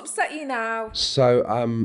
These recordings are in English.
upset you now? So,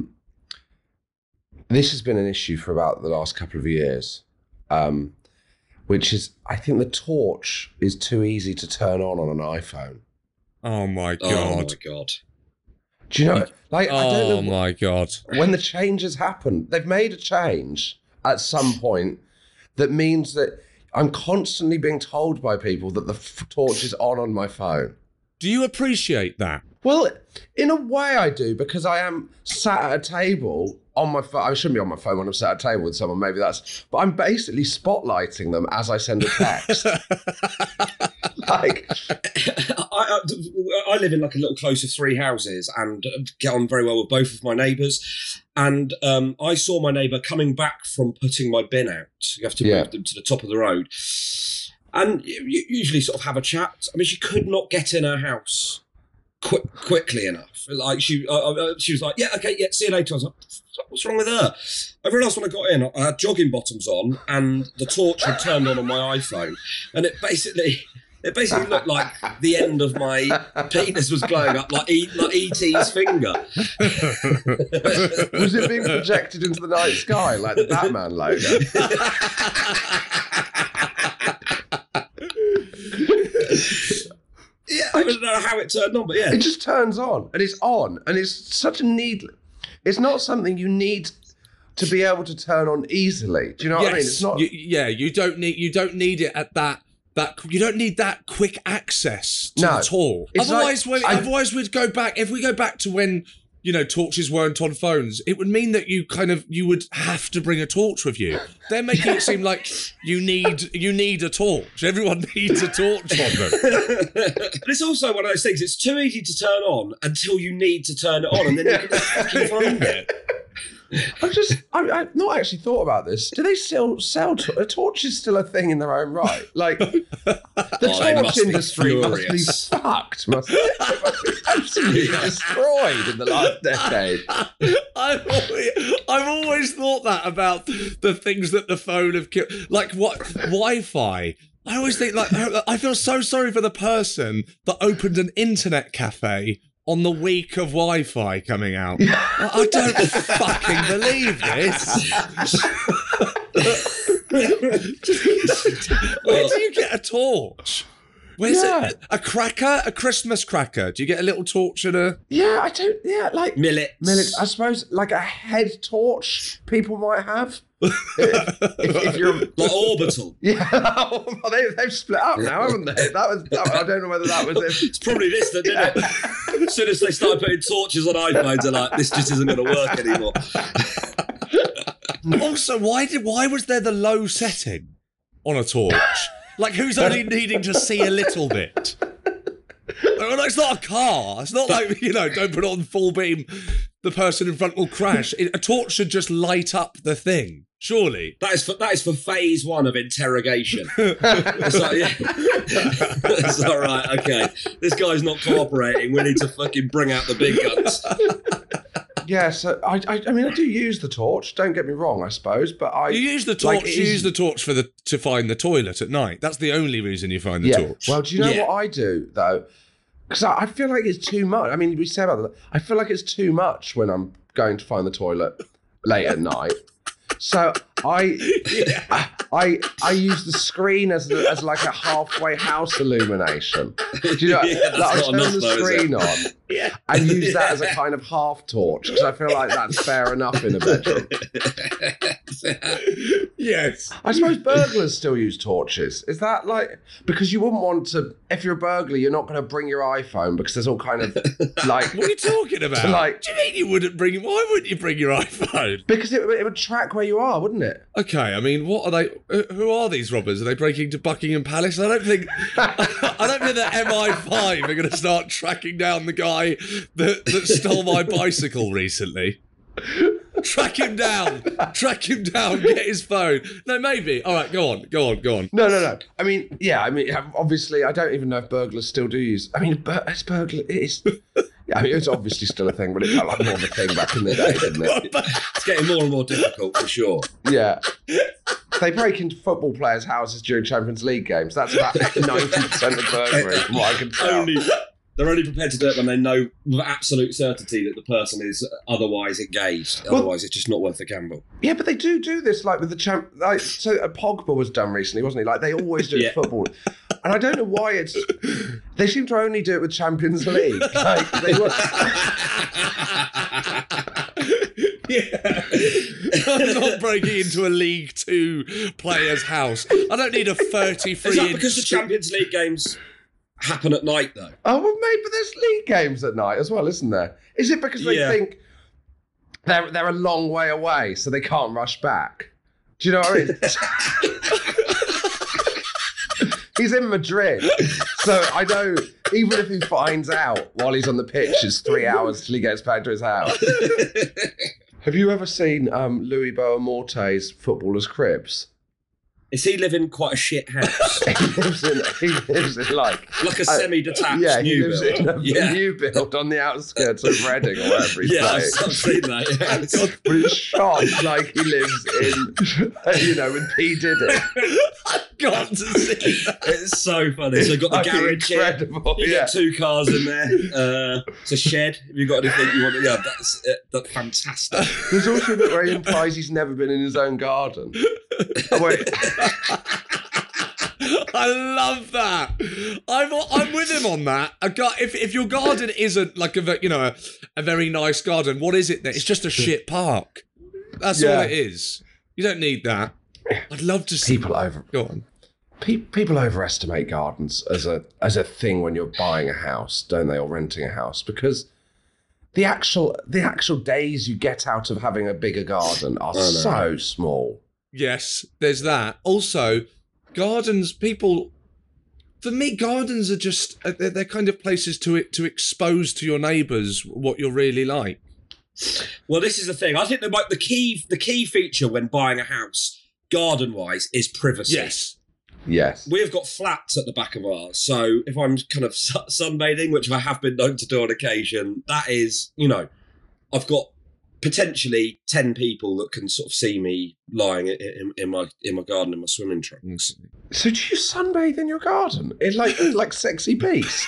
this has been an issue for about the last couple of years, which is, I think the torch is too easy to turn on an iPhone. Oh my God. Oh my God. Do you know, like, I don't know. Oh my God. When the changes happen, they've made a change at some point that means that I'm constantly being told by people that the torch is on my phone. Do you appreciate that? Well, in a way I do, because I am sat at a table on my phone. I shouldn't be on my phone when I'm sat at a table with someone, maybe that's... But I'm basically spotlighting them as I send a text. Like... I live in like a little close of 3 houses and get on very well with both of my neighbours. And I saw my neighbour coming back from putting my bin out. You have to move them to the top of the road. And you usually sort of have a chat. I mean, she could not get in her house quickly enough. Like she was like, yeah, okay, yeah, see you later. I was like, what's wrong with her? I realised when I got in, I had jogging bottoms on and the torch had turned on my iPhone. And it basically looked like the end of my penis was glowing up like E.T.'s finger. Was it being projected into the night sky like the Batman logo? Yeah, I don't know how it turned on, but yeah. It just turns on, and it's such a need. It's not something you need to be able to turn on easily. Do you know what I mean? It's not. You don't need it at that. You don't need that quick access to the tool. Otherwise, we'd go back. If we go back to when torches weren't on phones, it would mean that you would have to bring a torch with you. They're making it seem like you need a torch. Everyone needs a torch on them. But it's also one of those things. It's too easy to turn on until you need to turn it on, and then you can fucking find it. I've not actually thought about this. Do they still sell a torch? Is still a thing in their own right? Like the torch industry must be fucked. Must be absolutely destroyed in the last decade. I've always thought that about the things that the phone have killed. Like what Wi-Fi. I always think I feel so sorry for the person that opened an internet cafe on the week of Wi-Fi coming out. I don't fucking believe this. Where do you get a torch? Where's it? A cracker? A Christmas cracker? Do you get a little torch and a... Yeah, I don't... Yeah, like... Millet. I suppose like a head torch people might have. if you're... Like orbital. Yeah. They've split up now, haven't they? I don't know whether that was it. It's probably this then, didn't it? As soon as they started putting torches on iPhones, they're like, this just isn't going to work anymore. Also, why was there the low setting on a torch? Like, who's only needing to see a little bit? It's not a car. It's not like, don't put it on full beam. The person in front will crash. A torch should just light up the thing. Surely. That is for phase 1 of interrogation. It's like, yeah. It's all right, okay. This guy's not cooperating. We need to fucking bring out the big guns. Yeah, so I mean, I do use the torch. Don't get me wrong, I suppose, but you use the torch. You use the torch to find the toilet at night. That's the only reason you find the torch. Well, do you know what I do though? Because I feel like it's too much. I mean, we say about that. I feel like it's too much when I'm going to find the toilet late at night. So I use the screen as like a halfway house illumination. Do you know? I turn the screen on and use that as a kind of half torch because I feel like that's fair enough in a bedroom. Yes. I suppose burglars still use torches. Is that like because you wouldn't want to? If you're a burglar, you're not going to bring your iPhone because there's all kind of like. What are you talking about? Like, do you mean you wouldn't bring? Why wouldn't you bring your iPhone? Because it would track where you are, wouldn't it? Okay, I mean, what are they? Who are these robbers? Are they breaking into Buckingham Palace? I don't think the MI5 are going to start tracking down the guy that stole my bicycle recently. Track him down, get his phone. No, maybe. All right, go on. No. I mean, obviously, I don't even know if burglars still do use. I mean, it's burglar. It is. Yeah, I mean, it's obviously still a thing, but it felt like more of a thing back in the day, didn't it? It's getting more and more difficult for sure. Yeah. They break into football players' houses during Champions League games. That's about 90% of burglary, from what I can tell. They're only prepared to do it when they know with absolute certainty that the person is otherwise engaged. Otherwise, it's just not worth the gamble. Yeah, but they do this, like, with the Pogba was done recently, wasn't he? Like, they always do it in football. And I don't know why they seem to only do it with Champions League. Like, they were... Yeah. I'm not breaking into a League Two player's house. I don't need a 33-inch... Is that because the Champions League games happen at night, though? Oh, well, maybe there's league games at night as well, isn't there? Is it because they think they're a long way away, so they can't rush back? Do you know what I mean? He's in Madrid, so I know even if he finds out while he's on the pitch, it's 3 hours till he gets back to his house. Have you ever seen Louis Boamorte's Footballer's Cribs? Is he living quite a shit house? he lives in like a semi-detached new build. In a new build on the outskirts of Reading or wherever he's I've seen that. Yeah. But it's shot like he lives in, with P. Diddy. I've got to see that. It's so funny. So you've got the garage here. You get 2 cars in there. It's a shed. If you've got anything you want to... Yeah, that's fantastic. There's also a bit where he implies he's never been in his own garden. Oh, wait. I love that. I'm with him on that. If your garden isn't like a very nice garden, what is it then? It's just a shit park. That's all it is. You don't need that. I'd love to see people Go on. People overestimate gardens as a thing when you're buying a house, don't they, or renting a house? Because the actual days you get out of having a bigger garden are so small. Yes, there's that. Also, gardens, for me, gardens are just, they're kind of places to expose to your neighbours what you're really like. Well, this is the thing. I think the key feature when buying a house, garden-wise, is privacy. Yes. We have got flats at the back of ours, so if I'm kind of sunbathing, which I have been known to do on occasion, that is, I've got potentially 10 people that can sort of see me lying in my garden in my swimming trunks. So do you sunbathe in your garden? It's like Sexy Beast.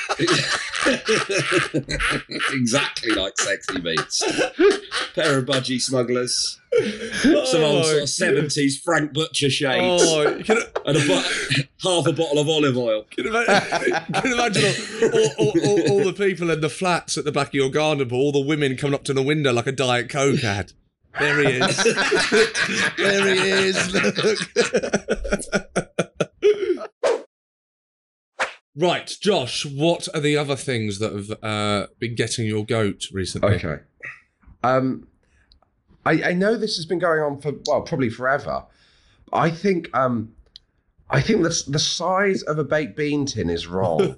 Exactly like Sexy Beast. Pair of budgie smugglers. Some old sort of 70s Frank Butcher shades. And half a bottle of olive oil. Can you imagine all the people in the flats at the back of your garden, but all the women coming up to the window like a Diet Coke ad? There he is. There he is. Look. Right, Josh, what are the other things that have been getting your goat recently? Okay. I know this has been going on for, probably forever. I think the size of a baked bean tin is wrong.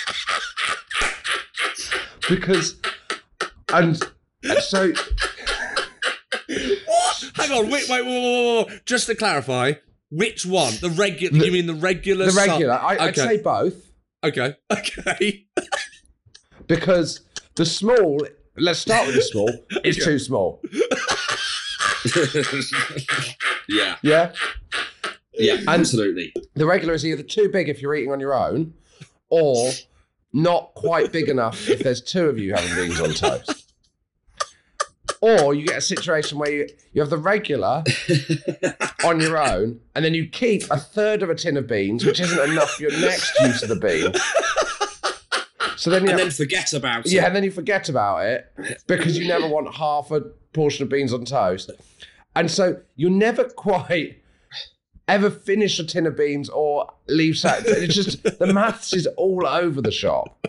Because, and so... What? Hang on, wait. Just to clarify, which one? The regular, you mean the regular? The regular. I'd say both. Okay. Because the small, let's start with the small, is too small. Yeah. Yeah? Yeah, absolutely. The regular is either too big if you're eating on your own, or not quite big enough if there's 2 of you having beans on toast. Or you get a situation where you have the regular on your own, and then you keep a third of a tin of beans, which isn't enough for your next use of the bean. So then then forget about it. Yeah, and then you forget about it because you never want half a portion of beans on toast. And so you never quite ever finish a tin of beans or leave that. It's just, the maths is all over the shop.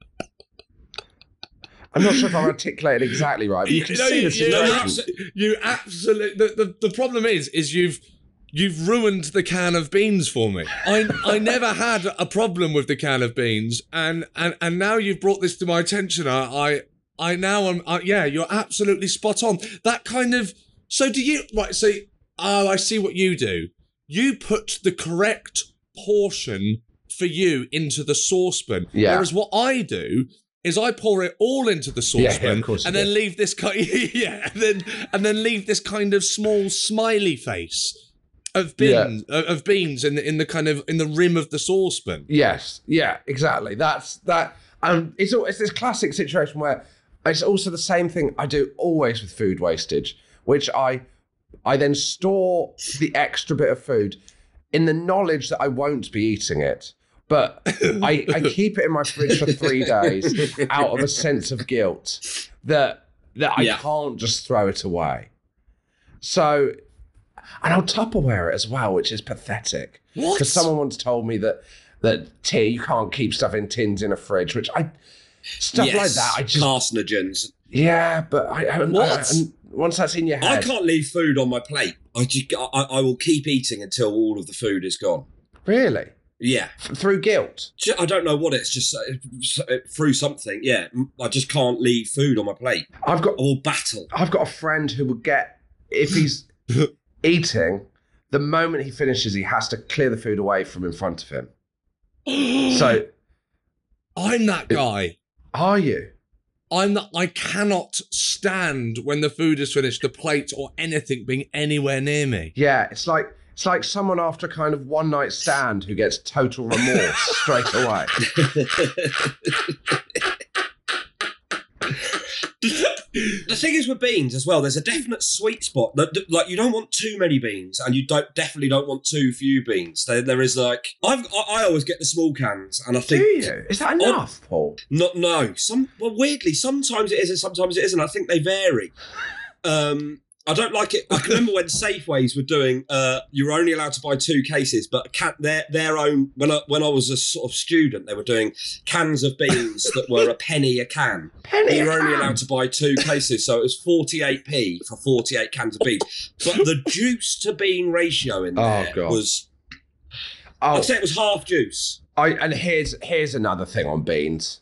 I'm not sure if I'm articulated exactly right, but you can see the situation. You absolutely... The problem is you've ruined the can of beans for me. I never had a problem with the can of beans, and now you've brought this to my attention. You're absolutely spot on. That kind of... So do you... Right, so... Oh, I see what you do. You put the correct portion for you into the saucepan. Yeah. Whereas what I do... is I pour it all into the saucepan then leave this and then leave this kind of small smiley face of beans in the kind of in the rim of the saucepan. Yes, yeah, exactly. That's that. It's this classic situation where it's also the same thing I do always with food wastage, which I then store the extra bit of food in the knowledge that I won't be eating it. But I keep it in my fridge for 3 days out of a sense of guilt that I can't just throw it away. So, and I'll Tupperware it as well, which is pathetic. What? Because someone once told me that you can't keep stuff in tins in a fridge, which like that, I just... Carcinogens. Yeah, but once that's in your head... I can't leave food on my plate. I will keep eating until all of the food is gone. Really? Yeah. Through guilt? I don't know what it's just through something. Yeah. I just can't leave food on my plate. I will battle. I've got a friend who will get, if he's eating, the moment he finishes, he has to clear the food away from in front of him. So. I'm that guy. Are you? I cannot stand when the food is finished, the plate or anything being anywhere near me. Yeah, it's like someone after a kind of one night stand who gets total remorse straight away. The thing is with beans as well, there's a definite sweet spot. Like you don't want too many beans, and you definitely don't want too few beans. There is like I always get the small cans, and I think. Do you? Is that enough, Paul? No. Weirdly, sometimes it is, and sometimes it isn't. I think they vary. I don't like it. I can remember when Safeways were doing, you were only allowed to buy 2 cases, but their own, when I was a sort of student, they were doing cans of beans that were a penny a can. You were only allowed to buy 2 cases, so it was 48p for 48 cans of beans. But the juice to bean ratio in there was, I'd say it was half juice. And here's another thing on beans.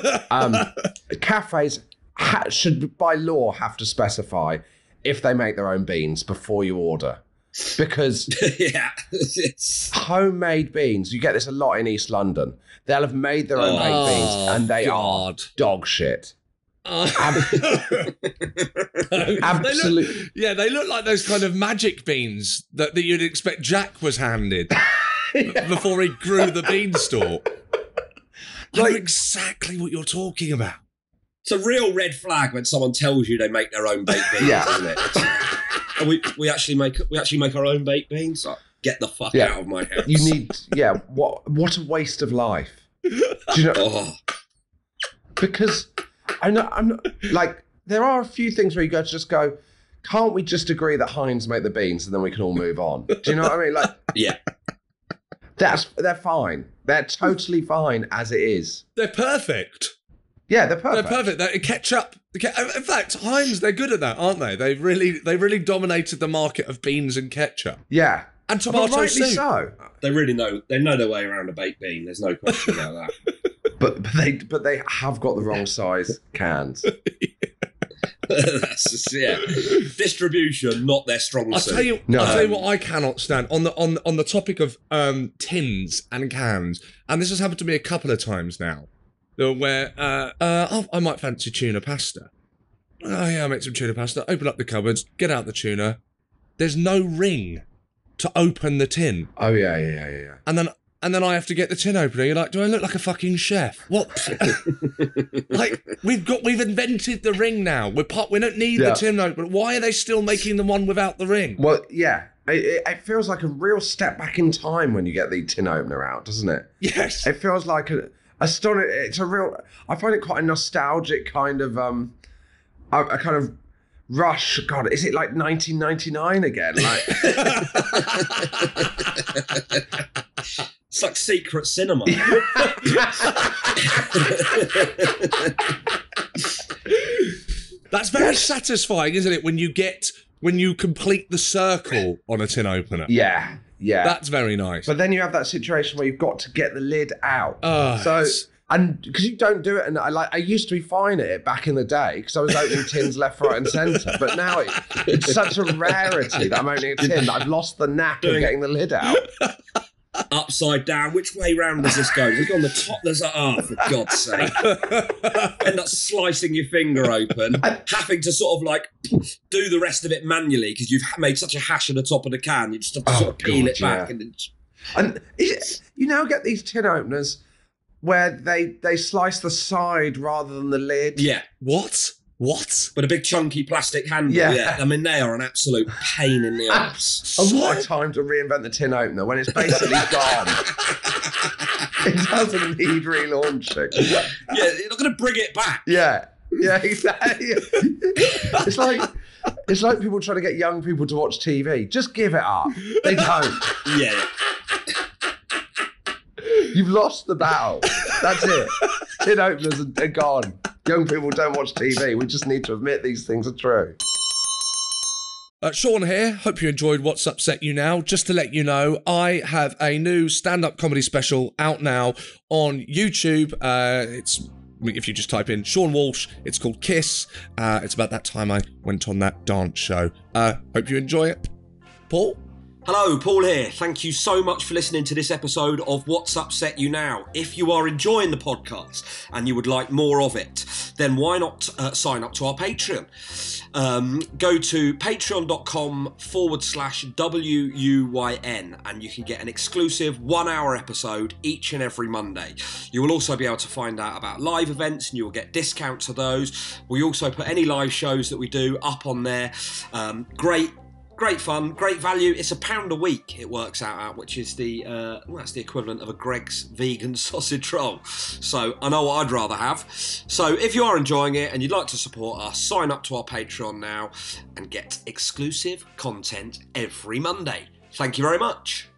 Cafes should, by law, have to specify if they make their own beans before you order. Because homemade beans, you get this a lot in East London. They'll have made their own baked beans and they are dog shit. Absolutely. They look like those kind of magic beans that you'd expect Jack was handed before he grew the beanstalk. I know exactly what you're talking about. It's a real red flag when someone tells you they make their own baked beans, isn't it? And we actually make our own baked beans. Like, get the fuck out of my house. You need, what a waste of life. Do you know? Because I'm not like, there are a few things where you just go, can't we just agree that Heinz make the beans and then we can all move on? Do you know what I mean? Like, they're fine. They're totally fine as it is. They're perfect. Yeah, they're perfect. They're perfect. They're ketchup. In fact, Heinz, they're good at that, aren't they? They really dominated the market of beans and ketchup. Yeah. And tomato soup. So. They know their way around a baked bean. There's no question about that. but they have got the wrong size cans. That's just, distribution, not their strong suit. I'll tell you what I cannot stand on the topic of tins and cans, and this has happened to me a couple of times now. Where I might fancy tuna pasta. Oh yeah, I'll make some tuna pasta. Open up the cupboards, get out the tuna. There's no ring to open the tin. Oh yeah. And then I have to get the tin opener. You're like, do I look like a fucking chef? What? Like we've invented the ring now. We don't need the tin opener. Why are they still making the one without the ring? Well, yeah. It feels like a real step back in time when you get the tin opener out, doesn't it? Yes. It feels like it's a real. I find it quite a nostalgic kind of a kind of rush. God, is it like 1999 again? Like it's like secret cinema. That's very satisfying, isn't it? When you complete the circle on a tin opener. Yeah. Yeah, that's very nice. But then you have that situation where you've got to get the lid out. And because you don't do it, and I used to be fine at it back in the day because I was opening tins left, right, and centre. But now it's such a rarity that I'm opening a tin that I've lost the knack of getting the lid out. Upside down. Which way round does this go? Does it go on the top? There's for God's sake. End up slicing your finger open, having to sort of like do the rest of it manually because you've made such a hash at the top of the can. You just have to sort of peel it back. And you now get these tin openers where they slice the side rather than the lid. Yeah. What? With a big chunky plastic handle. Yeah. I mean, they are an absolute pain in the arse. What a time to reinvent the tin opener when it's basically gone. It doesn't need relaunching. Yeah, you're not going to bring it back. Yeah, exactly. It's like people trying to get young people to watch TV. Just give it up. They don't. Yeah. You've lost the battle. That's it. Tin openers are gone. Young people don't watch TV. We just need to admit these things are true. Sean here. Hope you enjoyed What's Upset You Now. Just to let you know, I have a new stand-up comedy special out now on YouTube. If you just type in Sean Walsh, it's called Kiss. It's about that time I went on that dance show. Hope you enjoy it. Paul? Hello, Paul here. Thank you so much for listening to this episode of What's Upset You Now. If you are enjoying the podcast and you would like more of it, then why not sign up to our Patreon? Go to patreon.com/WUYN and you can get an exclusive 1-hour episode each and every Monday. You will also be able to find out about live events and you will get discounts to those. We also put any live shows that we do up on there. Great fun, great value. It's £1 a week it works out at, which is that's the equivalent of a Greggs vegan sausage roll. So I know what I'd rather have. So if you are enjoying it and you'd like to support us, sign up to our Patreon now and get exclusive content every Monday. Thank you very much.